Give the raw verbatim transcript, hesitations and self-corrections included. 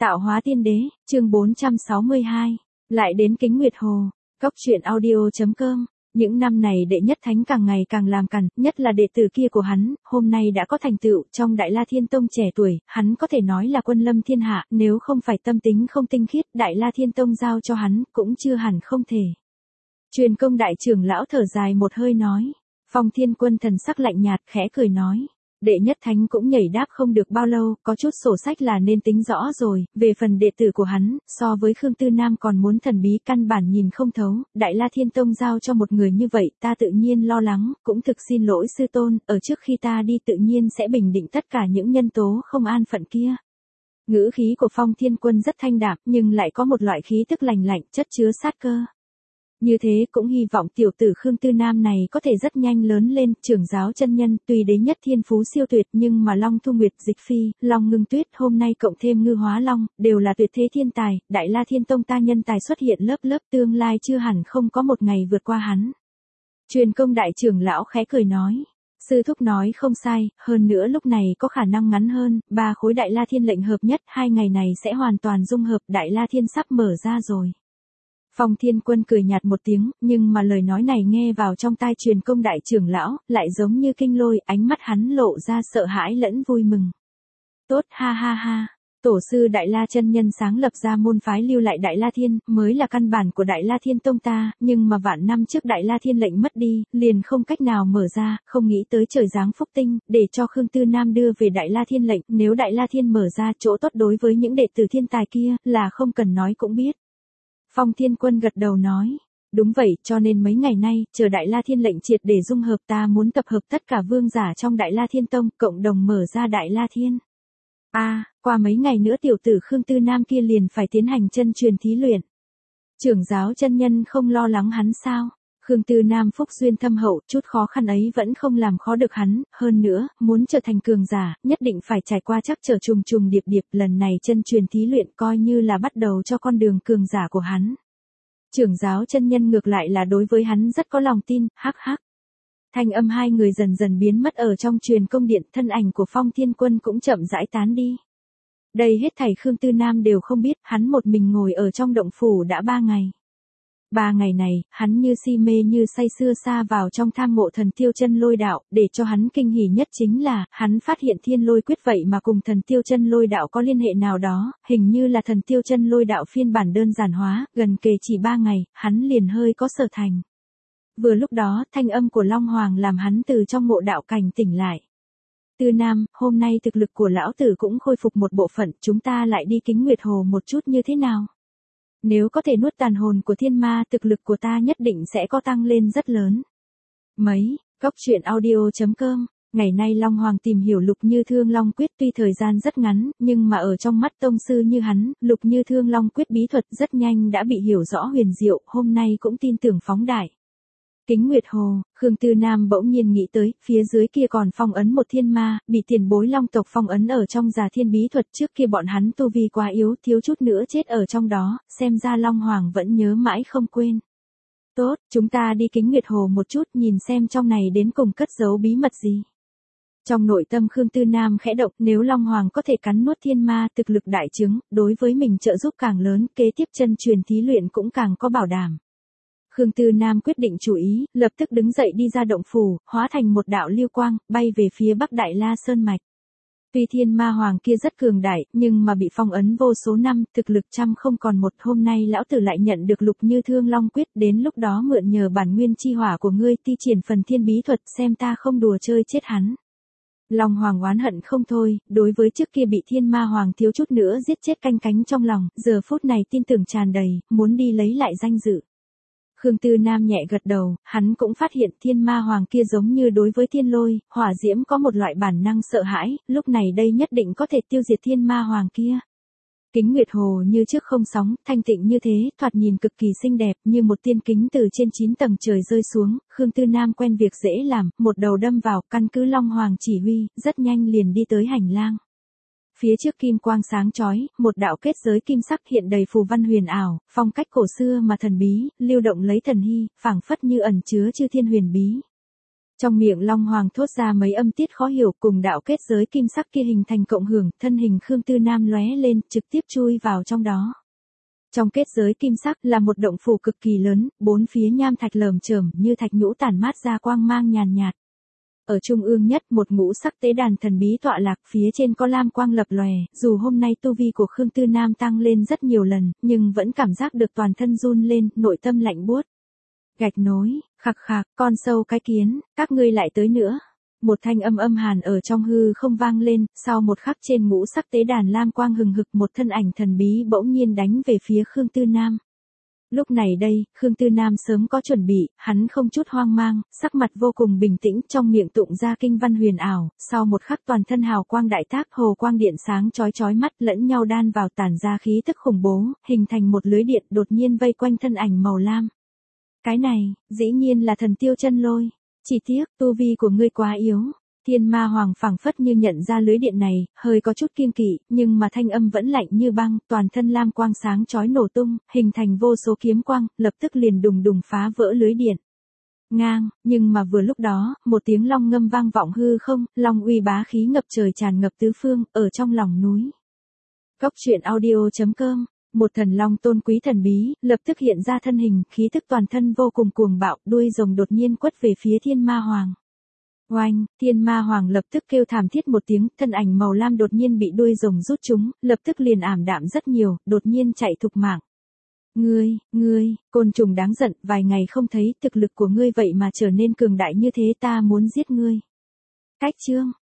Tạo hóa tiên đế, chương bốn trăm sáu mươi hai. Lại đến Kính Nguyệt Hồ, Cốc truyện audio.com. Những năm này đệ nhất thánh càng ngày càng làm cằn, nhất là đệ tử kia của hắn, hôm nay đã có thành tựu trong Đại La Thiên Tông trẻ tuổi, hắn có thể nói là quân lâm thiên hạ, nếu không phải tâm tính không tinh khiết, Đại La Thiên Tông giao cho hắn, cũng chưa hẳn không thể. Truyền công đại trưởng lão thở dài một hơi nói. Phong Thiên Quân thần sắc lạnh nhạt, khẽ cười nói. Đệ nhất thánh cũng nhảy đáp không được bao lâu, có chút sổ sách là nên tính rõ rồi, về phần đệ tử của hắn, so với Khương Tư Nam còn muốn thần bí căn bản nhìn không thấu, Đại La Thiên Tông giao cho một người như vậy, ta tự nhiên lo lắng, cũng thực xin lỗi sư tôn, ở trước khi ta đi tự nhiên sẽ bình định tất cả những nhân tố không an phận kia. Ngữ khí của Phong Thiên Quân rất thanh đạm, nhưng lại có một loại khí tức lành lạnh, chất chứa sát cơ. Như thế cũng hy vọng tiểu tử Khương Tư Nam này có thể rất nhanh lớn lên, trưởng giáo chân nhân, tuy đế nhất thiên phú siêu tuyệt nhưng mà Long Thu Nguyệt Dịch Phi, Long Ngưng Tuyết hôm nay cộng thêm Ngư Hóa Long, đều là tuyệt thế thiên tài, Đại La Thiên Tông ta nhân tài xuất hiện lớp lớp tương lai chưa hẳn không có một ngày vượt qua hắn. Truyền công đại trưởng lão khẽ cười nói, sư thúc nói không sai, hơn nữa lúc này có khả năng ngắn hơn, ba khối Đại La Thiên lệnh hợp nhất, hai ngày này sẽ hoàn toàn dung hợp, Đại La Thiên sắp mở ra rồi. Phong Thiên Quân cười nhạt một tiếng, nhưng mà lời nói này nghe vào trong tai truyền công đại trưởng lão, lại giống như kinh lôi, ánh mắt hắn lộ ra sợ hãi lẫn vui mừng. Tốt, ha ha ha, tổ sư Đại La chân nhân sáng lập ra môn phái lưu lại Đại La Thiên, mới là căn bản của Đại La Thiên Tông ta, nhưng mà vạn năm trước Đại La Thiên lệnh mất đi, liền không cách nào mở ra, không nghĩ tới trời giáng phúc tinh, để cho Khương Tư Nam đưa về Đại La Thiên lệnh, nếu Đại La Thiên mở ra chỗ tốt đối với những đệ tử thiên tài kia, là không cần nói cũng biết. Phong Thiên Quân gật đầu nói, đúng vậy, cho nên mấy ngày nay, chờ Đại La Thiên lệnh triệt để dung hợp ta muốn tập hợp tất cả vương giả trong Đại La Thiên Tông, cộng đồng mở ra Đại La Thiên. A, à, qua mấy ngày nữa tiểu tử Khương Tư Nam kia liền phải tiến hành chân truyền thí luyện. Trưởng giáo chân nhân không lo lắng hắn sao? Khương Tư Nam phúc duyên thâm hậu, chút khó khăn ấy vẫn không làm khó được hắn, hơn nữa, muốn trở thành cường giả, nhất định phải trải qua chắc trở trùng trùng điệp điệp, lần này chân truyền thí luyện coi như là bắt đầu cho con đường cường giả của hắn. Trưởng giáo chân nhân ngược lại là đối với hắn rất có lòng tin, hắc hắc. Thanh âm hai người dần dần biến mất ở trong truyền công điện, thân ảnh của Phong Thiên Quân cũng chậm rãi tán đi. Đây hết thảy Khương Tư Nam đều không biết, hắn một mình ngồi ở trong động phủ đã ba ngày. Ba ngày này, hắn như si mê như say sưa xa vào trong tham ngộ thần tiêu chân lôi đạo, để cho hắn kinh hỉ nhất chính là, hắn phát hiện thiên lôi quyết vậy mà cùng thần tiêu chân lôi đạo có liên hệ nào đó, hình như là thần tiêu chân lôi đạo phiên bản đơn giản hóa, gần kề chỉ ba ngày, hắn liền hơi có sở thành. Vừa lúc đó, thanh âm của Long Hoàng làm hắn từ trong ngộ đạo cảnh tỉnh lại. Tư Nam, hôm nay thực lực của lão tử cũng khôi phục một bộ phận, chúng ta lại đi Kính Nguyệt Hồ một chút như thế nào? Nếu có thể nuốt tàn hồn của thiên ma, thực lực của ta nhất định sẽ có tăng lên rất lớn. Mấy, Cốc truyện audio.com, ngày nay Long Hoàng tìm hiểu Lục Như Thương Long Quyết tuy thời gian rất ngắn, nhưng mà ở trong mắt tông sư như hắn, Lục Như Thương Long Quyết bí thuật rất nhanh đã bị hiểu rõ huyền diệu, hôm nay cũng tin tưởng phóng đại. Kính Nguyệt Hồ, Khương Tư Nam bỗng nhiên nghĩ tới, phía dưới kia còn phong ấn một thiên ma, bị tiền bối long tộc phong ấn ở trong Già Thiên bí thuật, trước kia bọn hắn tu vi quá yếu, thiếu chút nữa chết ở trong đó, xem ra Long Hoàng vẫn nhớ mãi không quên. Tốt, chúng ta đi Kính Nguyệt Hồ một chút, nhìn xem trong này đến cùng cất giấu bí mật gì. Trong nội tâm Khương Tư Nam khẽ động, nếu Long Hoàng có thể cắn nuốt thiên ma, thực lực đại chứng, đối với mình trợ giúp càng lớn, kế tiếp chân truyền thí luyện cũng càng có bảo đảm. Khương Tư Nam quyết định chú ý, lập tức đứng dậy đi ra động phủ, hóa thành một đạo lưu quang, bay về phía Bắc Đại La Sơn Mạch. Tuy thiên ma hoàng kia rất cường đại, nhưng mà bị phong ấn vô số năm, thực lực trăm không còn một, hôm nay lão tử lại nhận được Lục Như Thương Long Quyết, đến lúc đó mượn nhờ bản nguyên chi hỏa của ngươi thi triển phần thiên bí thuật, xem ta không đùa chơi chết hắn. Long Hoàng oán hận không thôi, đối với trước kia bị thiên ma hoàng thiếu chút nữa giết chết canh cánh trong lòng, giờ phút này tin tưởng tràn đầy, muốn đi lấy lại danh dự. Khương Tư Nam nhẹ gật đầu, hắn cũng phát hiện thiên ma hoàng kia giống như đối với thiên lôi, hỏa diễm có một loại bản năng sợ hãi, lúc này đây nhất định có thể tiêu diệt thiên ma hoàng kia. Kính Nguyệt Hồ như trước không sóng, thanh tịnh như thế, thoạt nhìn cực kỳ xinh đẹp, như một tiên kính từ trên chín tầng trời rơi xuống, Khương Tư Nam quen việc dễ làm, một đầu đâm vào, căn cứ Long Hoàng chỉ huy, rất nhanh liền đi tới hành lang. Phía trước kim quang sáng chói, một đạo kết giới kim sắc hiện đầy phù văn huyền ảo, phong cách cổ xưa mà thần bí, lưu động lấy thần hy, phảng phất như ẩn chứa chư thiên huyền bí. Trong miệng Long Hoàng thốt ra mấy âm tiết khó hiểu, cùng đạo kết giới kim sắc kia hình thành cộng hưởng, thân hình Khương Tư Nam lóe lên, trực tiếp chui vào trong đó. Trong kết giới kim sắc là một động phủ cực kỳ lớn, bốn phía nham thạch lởm chởm như thạch nhũ tản mát ra quang mang nhàn nhạt. Ở trung ương nhất một ngũ sắc tế đàn thần bí tọa lạc, phía trên có lam quang lập lòe, dù hôm nay tu vi của Khương Tư Nam tăng lên rất nhiều lần, nhưng vẫn cảm giác được toàn thân run lên, nội tâm lạnh buốt. Gạch nối, khạc khạc, con sâu cái kiến, các ngươi lại tới nữa. Một thanh âm âm hàn ở trong hư không vang lên, sau một khắc trên ngũ sắc tế đàn lam quang hừng hực, một thân ảnh thần bí bỗng nhiên đánh về phía Khương Tư Nam. Lúc này đây, Khương Tư Nam sớm có chuẩn bị, hắn không chút hoang mang, sắc mặt vô cùng bình tĩnh, trong miệng tụng ra kinh văn huyền ảo, sau một khắc toàn thân hào quang đại tác, hồ quang điện sáng chói chói mắt, lẫn nhau đan vào tản ra khí tức khủng bố, hình thành một lưới điện đột nhiên vây quanh thân ảnh màu lam. Cái này, dĩ nhiên là thần tiêu chân lôi. Chỉ tiếc, tu vi của ngươi quá yếu. Thiên Ma Hoàng phảng phất như nhận ra lưới điện này, hơi có chút kiêng kỵ, nhưng mà thanh âm vẫn lạnh như băng, toàn thân lam quang sáng chói nổ tung, hình thành vô số kiếm quang, lập tức liền đùng đùng phá vỡ lưới điện. Ngang, nhưng mà vừa lúc đó, một tiếng long ngâm vang vọng hư không, long uy bá khí ngập trời tràn ngập tứ phương, ở trong lòng núi. Góc truyện audio chấm com. Một thần long tôn quý thần bí, lập tức hiện ra thân hình, khí tức toàn thân vô cùng cuồng bạo, đuôi rồng đột nhiên quất về phía Thiên Ma Hoàng. Oanh, Thiên Ma Hoàng lập tức kêu thảm thiết một tiếng, thân ảnh màu lam đột nhiên bị đuôi rồng rút trúng, lập tức liền ảm đạm rất nhiều, đột nhiên chạy thục mạng. Ngươi, ngươi, côn trùng đáng giận, vài ngày không thấy, thực lực của ngươi vậy mà trở nên cường đại như thế, ta muốn giết ngươi. Cách chương